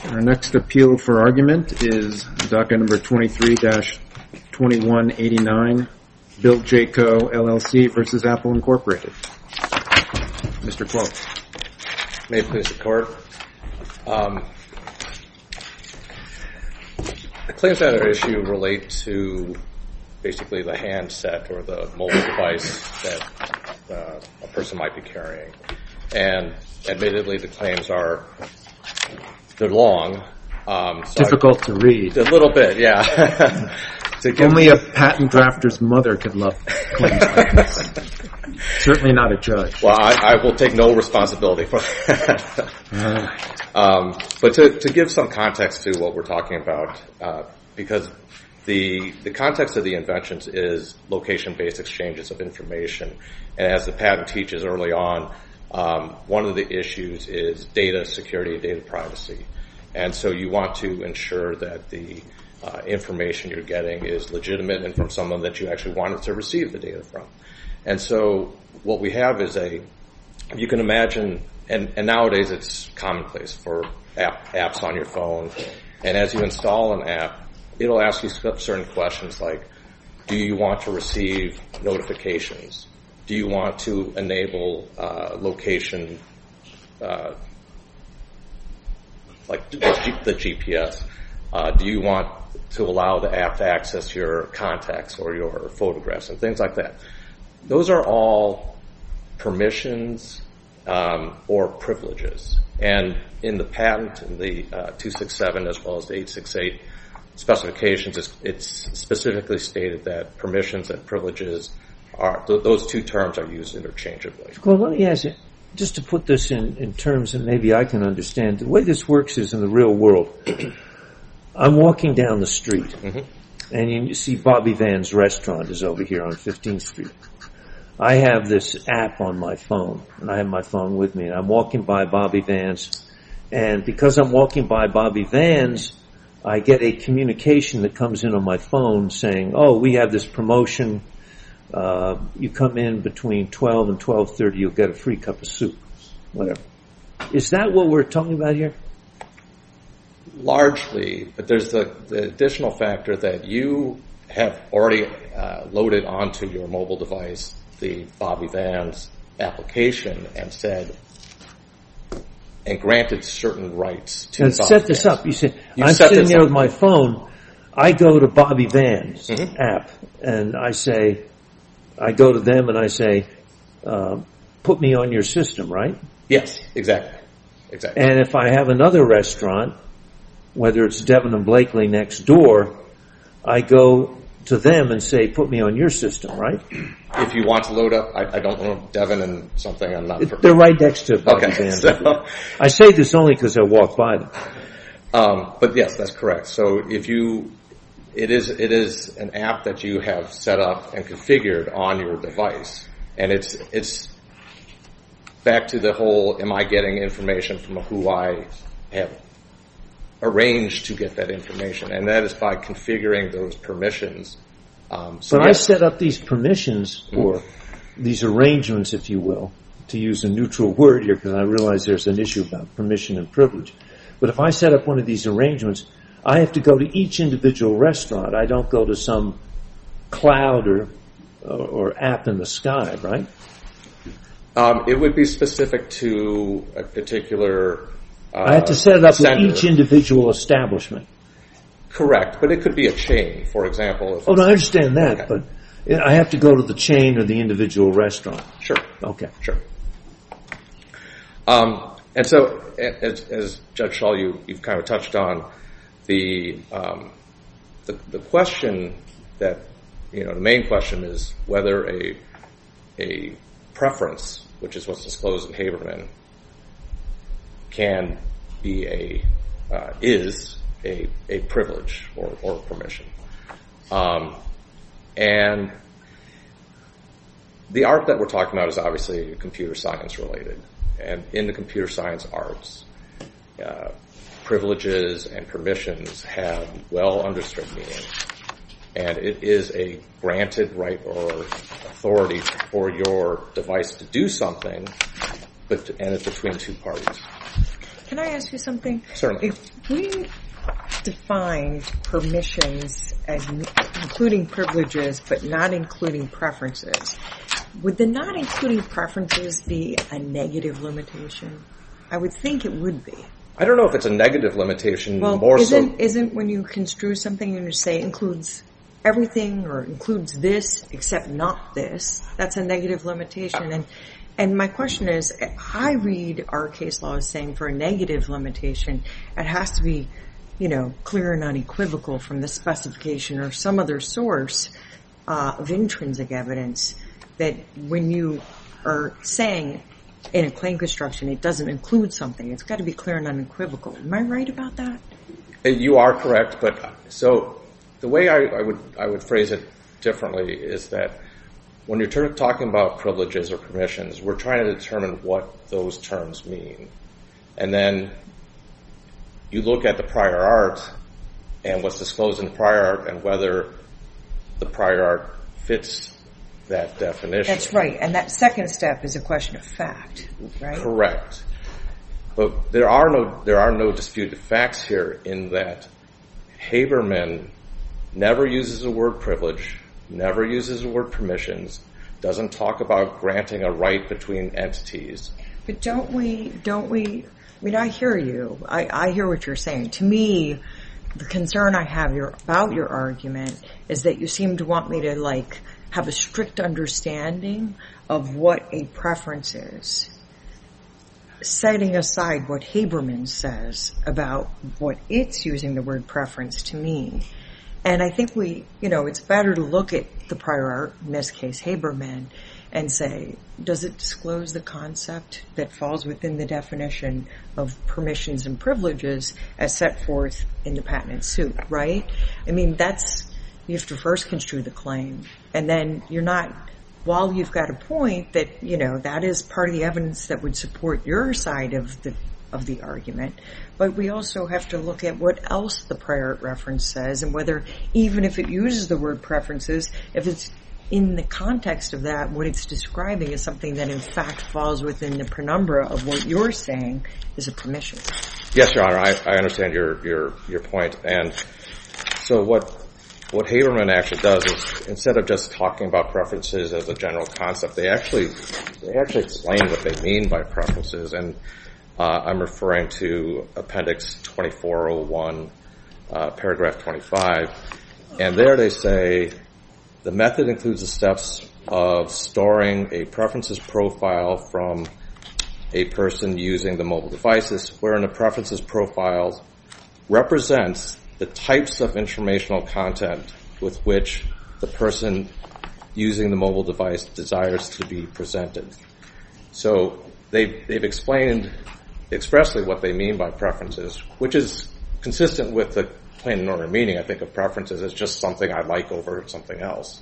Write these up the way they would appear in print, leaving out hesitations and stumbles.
Our next appeal for argument is docket number 23-2189, Bill J. Co. LLC versus Apple Incorporated. Mr. Quote. May it please the Court. The claims that are issued relate to basically the handset or the mobile device that a person might be carrying. And admittedly, the claims they're long. Difficult to read. A little bit, yeah. Only a patent drafter's mother could love claims like this. Certainly not a judge. Well, I will take no responsibility for that. But to give some context to what we're talking about, because the context of the inventions is location-based exchanges of information. And as the patent teaches early on, one of the issues is data security and data privacy. And so you want to ensure that the information you're getting is legitimate and from someone that you actually wanted to receive the data from. And so what we have is you can imagine, and nowadays it's commonplace for apps on your phone. And as you install an app, it'll ask you certain questions like, do you want to receive notifications? Do you want to enable location, like the GPS? Do you want to allow the app to access your contacts or your photographs and things like that? Those are all permissions or privileges. And in the patent, in the 267 as well as the 868 specifications, it's specifically stated that permissions and privileges those two terms are used interchangeably. Well, let me ask you, just to put this in terms that maybe I can understand, the way this works is in the real world. I'm walking down the street, and you see Bobby Van's restaurant is over here on 15th Street. I have this app on my phone, and I have my phone with me, and I'm walking by Bobby Van's, and because I'm walking by Bobby Van's, I get a communication that comes in on my phone saying, oh, we have this promotion. You come in between 12 and 12:30, you'll get a free cup of soup, whatever. Is that what we're talking about here? Largely, but there's the additional factor that you have already loaded onto your mobile device the Bobby Van's application and granted certain rights to Bobby Van's. Set this up. You say, I'm sitting there with my phone. I go to Bobby Van's app, and I go to them and I say, put me on your system, right? Yes, exactly. And if I have another restaurant, whether it's Devin and Blakely next door, I go to them and say, put me on your system, right? If you want to load up, I don't know, Devin and something, I'm not sure. They're right next to Bobby Van's. So. I say this only because I walk by them. But yes, that's correct. So it is an app that you have set up and configured on your device. And it's back to the whole, am I getting information from who I have arranged to get that information? And that is by configuring those permissions. I set up these permissions, or these arrangements, if you will, to use a neutral word here because I realize there's an issue about permission and privilege. But if I set up one of these arrangements, I have to go to each individual restaurant. I don't go to some cloud or app in the sky, right? It would be specific to a particular I have to set it up with each individual establishment. Correct, but it could be a chain, for example. I understand that, but I have to go to the chain or the individual restaurant. Sure. Okay. Sure. And so, as Judge Schall, you've kind of touched on, the question that, the main question is whether a preference, which is what's disclosed in Haberman, can be is a privilege or permission. And the art that we're talking about is obviously computer science related. And in the computer science arts, privileges and permissions have well understood meaning. And it is a granted right or authority for your device to do something, and it's between two parties. can I ask you something? Certainly. If we defined permissions as including privileges but not including preferences, would the not including preferences be a negative limitation? I would think it would be. I don't know if it's a negative limitation. Well, more isn't when you construe something and you say includes everything or includes this except not this, that's a negative limitation. And my question is, I read our case law as saying for a negative limitation, it has to be, clear and unequivocal from the specification or some other source of intrinsic evidence that when you are saying in a claim construction it doesn't include something, it's got to be clear and unequivocal. Am I right about that? You are correct, but so the way I would phrase it differently is that when you're talking about privileges or permissions, we're trying to determine what those terms mean. And then you look at the prior art and what's disclosed in the prior art and whether the prior art fits that definition. That's right. And that second step is a question of fact, right? Correct. But there are no disputed facts here in that Haberman never uses the word privilege, never uses the word permissions, doesn't talk about granting a right between entities. But don't we, I mean, I hear you. I hear what you're saying. To me, the concern I have about your argument is that you seem to want me to, have a strict understanding of what a preference is, setting aside what Haberman says about what it's using the word preference to mean. And I think it's better to look at the prior art, in this case Haberman, and say, does it disclose the concept that falls within the definition of permissions and privileges as set forth in the patent suit, right? I mean, you have to first construe the claim, and then while you've got a point that, that is part of the evidence that would support your side of the argument, but we also have to look at what else the prior art reference says and whether, even if it uses the word preferences, if it's in the context of that, what it's describing is something that in fact falls within the penumbra of what you're saying is a permission. Yes, Your Honor, I understand your point. And so what Haberman actually does is, instead of just talking about preferences as a general concept, they actually explain what they mean by preferences. And I'm referring to Appendix 2401, paragraph 25. And there they say, the method includes the steps of storing a preferences profile from a person using the mobile devices, wherein the preferences profile represents the types of informational content with which the person using the mobile device desires to be presented. So they've explained expressly what they mean by preferences, which is consistent with the plain and ordinary meaning, I think, of preferences as just something I like over something else.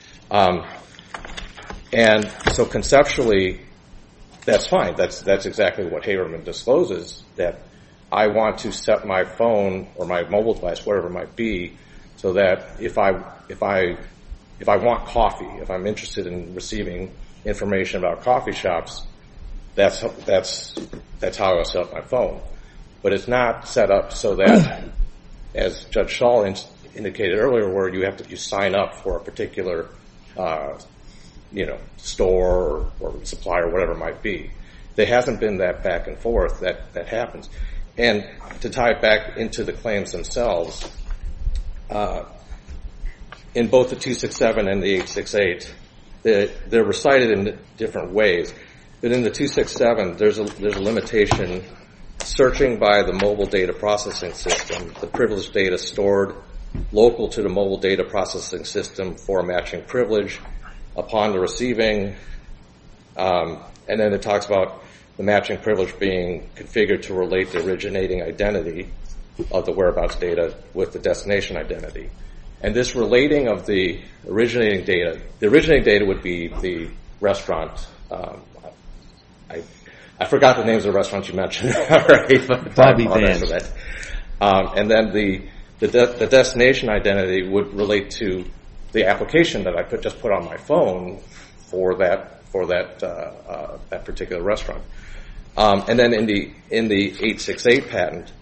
And so conceptually, that's fine. That's exactly what Haberman discloses, that I want to set my phone or my mobile device, whatever it might be, so that if I want coffee, if I'm interested in receiving information about coffee shops, that's how I'll set up my phone. But it's not set up so that, as Judge Schall indicated earlier, where you sign up for a particular store or supplier, whatever it might be. There hasn't been that back and forth that happens. And to tie it back into the claims themselves, in both the 267 and the 868, they're recited in different ways. But in the 267, there's a limitation: searching by the mobile data processing system, the privileged data stored local to the mobile data processing system for a matching privilege upon the receiving. And then it talks about the matching privilege being configured to relate the originating identity of the whereabouts data with the destination identity. And this relating of the originating data would be the restaurant. I forgot the names of the restaurants you mentioned already. Bobby Vans. And then the destination identity would relate to the application that I just put on my phone for that particular restaurant. And then in the 868 patent,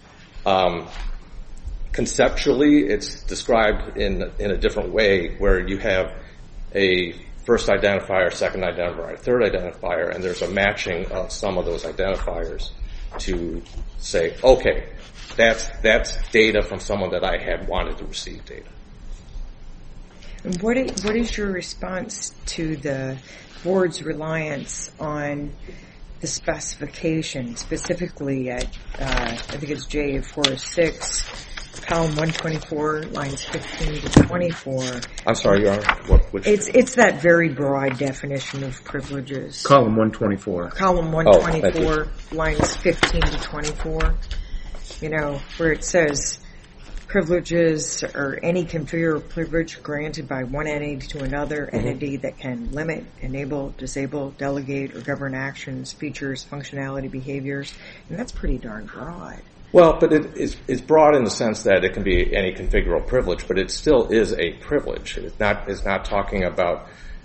conceptually, it's described in a different way, where you have a first identifier, second identifier, third identifier, and there's a matching of some of those identifiers to say, okay, that's data from someone that I had wanted to receive data. What is your response to the board's reliance on the specification, specifically at, I think it's J406, column 124, lines 15 to 24. I'm sorry, Your Honor. Which? It's that very broad definition of privileges. Column 124. Column 124, lines 15 to 24. You know, where it says privileges or any configure privilege granted by one entity to another entity that can limit, enable, disable, delegate, or govern actions, features, functionality, behaviors. And that's pretty darn broad. Well, but it's broad in the sense that it can be any configurable privilege, but it still is a privilege. It's not talking about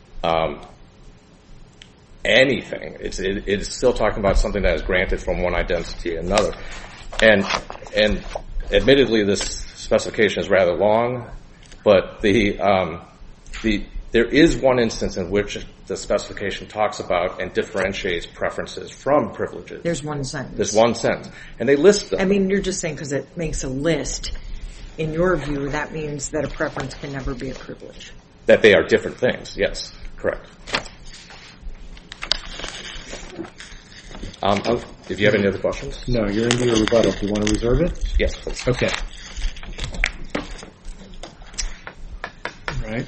anything. It's still talking about something that is granted from one identity to another. And admittedly, this specification is rather long, but there is one instance in which the specification talks about and differentiates preferences from privileges. There's one sentence. There's one sentence. And they list them. I mean, you're just saying because it makes a list, in your view, that means that a preference can never be a privilege. That they are different things. Yes, correct. If you have any other questions? No, you're into your rebuttal. Do you want to reserve it? Yes, please. Okay. All right.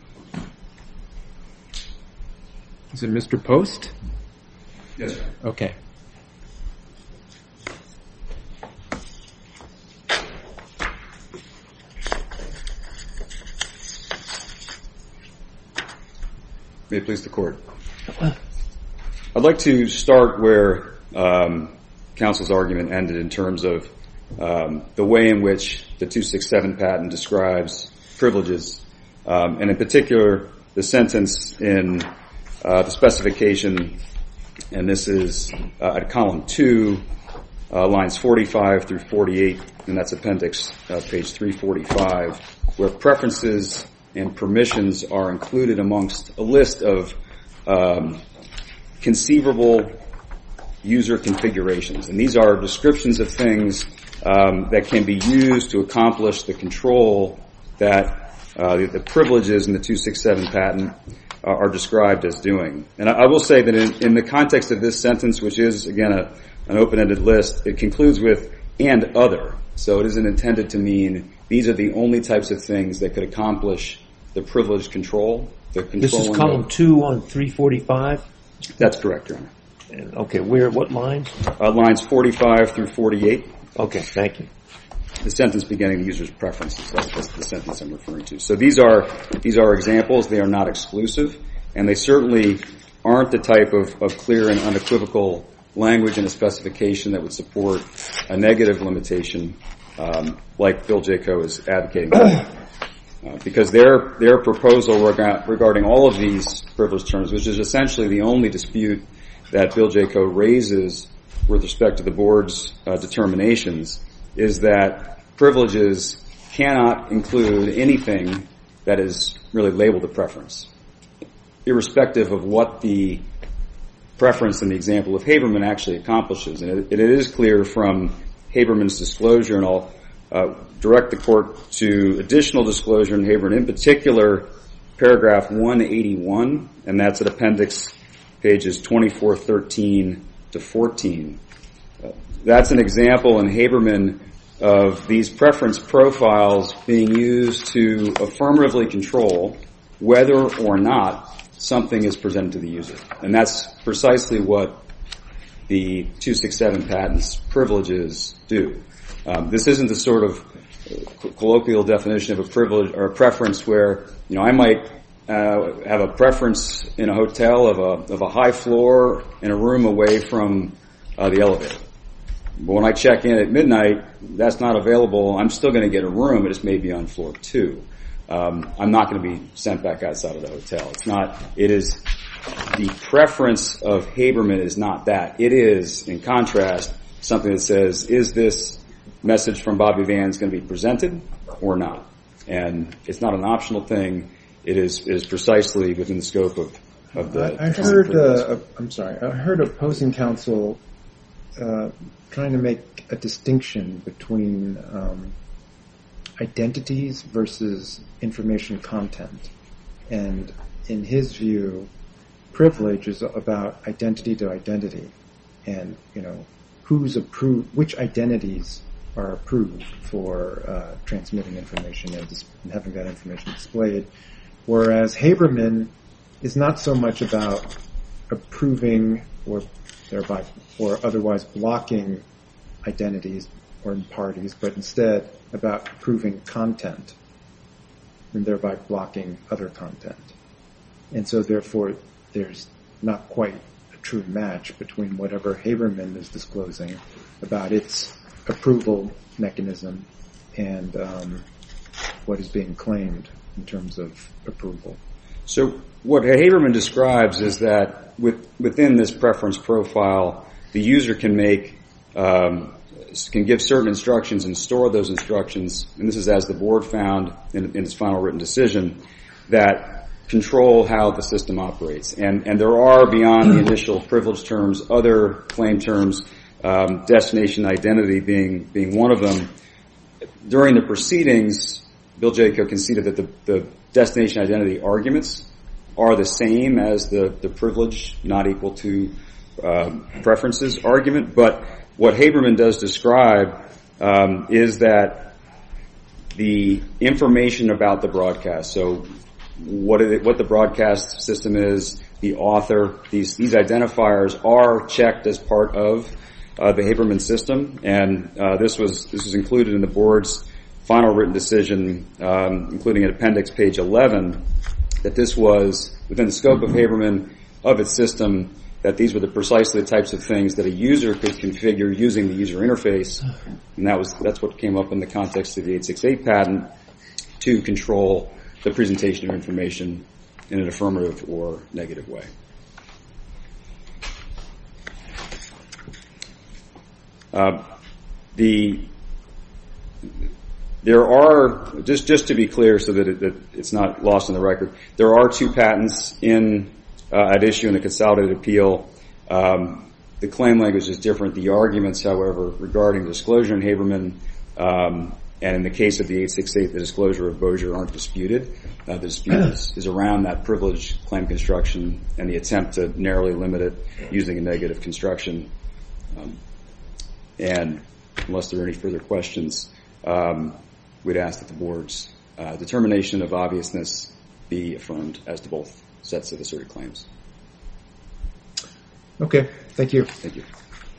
Is it Mr. Post? Yes, sir. Okay. May it please the Court. I'd like to start where counsel's argument ended in terms of the way in which the 267 patent describes privileges, and in particular the sentence in the specification, and this is at column 2, lines 45 through 48, and that's appendix page 345, where preferences and permissions are included amongst a list of conceivable user configurations. And these are descriptions of things that can be used to accomplish the control that the privileges in the 267 patent are described as doing. And I will say that in the context of this sentence, which is, again, an open-ended list, it concludes with "and other." So it isn't intended to mean these are the only types of things that could accomplish the privilege control. This is column 2 on 345? That's correct, Your Honor. Okay, what lines? Lines 45 through 48. Okay, thank you. The sentence beginning the user's preferences. That's the sentence I'm referring to. So these are examples. They are not exclusive, and they certainly aren't the type of clear and unequivocal language in a specification that would support a negative limitation like Bill J. Coe is advocating. Because their proposal regarding all of these privilege terms, which is essentially the only dispute that Bill J. Coe raises with respect to the board's determinations, is that privileges cannot include anything that is really labeled a preference, irrespective of what the preference in the example of Haberman actually accomplishes. And it is clear from Haberman's disclosure, and I'll direct the Court to additional disclosure in Haberman, in particular paragraph 181, and that's at appendix pages 2413 to 14. That's an example in Haberman of these preference profiles being used to affirmatively control whether or not something is presented to the user. And that's precisely what the 267 patent's privileges do. This isn't the sort of colloquial definition of a privilege or a preference where, I might have a preference in a hotel of a high floor in a room away from the elevator. But when I check in at midnight, that's not available. I'm still going to get a room. It just may be on floor 2. I'm not going to be sent back outside of the hotel. It is the preference of Haberman is not that. It is, in contrast, something that says, is this message from Bobby Vans going to be presented or not? And it's not an optional thing. It is precisely within the scope of the... I heard opposing counsel trying to make a distinction between identities versus information content. And in his view, privilege is about identity to identity. And, who's approved, which identities are approved for transmitting information and having that information displayed. Whereas Haberman is not so much about approving or otherwise blocking identities or parties, but instead about approving content and thereby blocking other content. And so therefore there's not quite a true match between whatever Haberman is disclosing about its approval mechanism and what is being claimed in terms of approval. So what Haberman describes is that within this preference profile, the user can give certain instructions and store those instructions, and this is as the board found in its final written decision, that control how the system operates. And there are, beyond the initial privilege terms, other claim terms, destination identity being one of them. During the proceedings, Bill Jaco conceded that the destination identity arguments are the same as the privilege not equal to preferences argument. But what Haberman does describe is that the information about the broadcast, so what the broadcast system is, the author, these identifiers are checked as part of the Haberman system, and this was included in the board's final written decision, including at appendix page 11, that this was within the scope of Haberman, of its system, that these were precisely the types of things that a user could configure using the user interface, and that's what came up in the context of the 868 patent to control the presentation of information in an affirmative or negative way. There are, just to be clear so that it's not lost in the record, there are two patents at issue in the consolidated appeal. The claim language is different. The arguments, however, regarding disclosure in Haberman, and in the case of the 868, the disclosure of Bossier aren't disputed. The dispute is around that privilege claim construction and the attempt to narrowly limit it using a negative construction. And unless there are any further questions, we'd ask that the board's determination of obviousness be affirmed as to both sets of asserted claims. Okay, thank you. Thank you.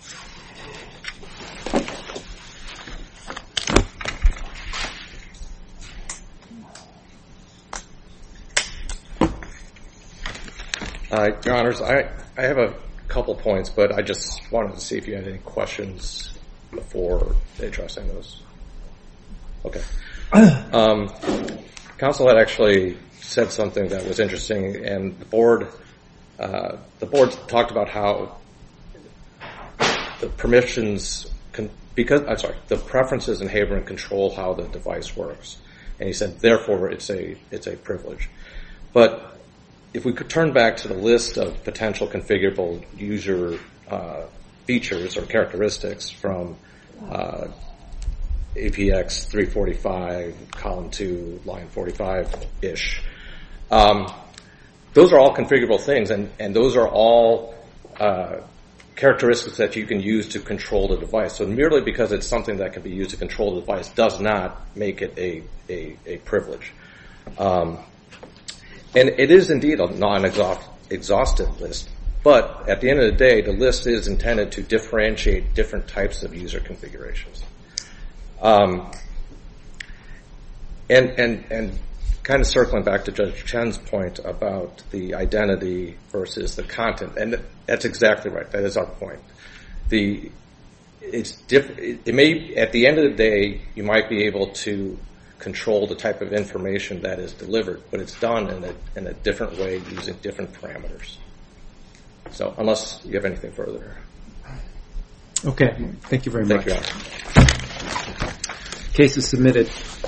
Your Honors, I have a couple points, but I just wanted to see if you had any questions before addressing those. Okay. Counsel had actually said something that was interesting, and the board talked about how the the preferences in Haberman control how the device works, and he said therefore it's a privilege. But if we could turn back to the list of potential configurable user features or characteristics from APX 345, column 2, line 45-ish, those are all configurable things, and those are all characteristics that you can use to control the device. So merely because it's something that can be used to control the device does not make it a privilege. And it is indeed a non-exhaustive list, but at the end of the day, the list is intended to differentiate different types of user configurations. And kind of circling back to Judge Chen's point about the identity versus the content, and that's exactly right. That is our point. It may, at the end of the day, you might be able to control the type of information that is delivered, but it's done in a different way using different parameters. So unless you have anything further. Okay. Thank you very Thank much. you, Alan. Case is submitted.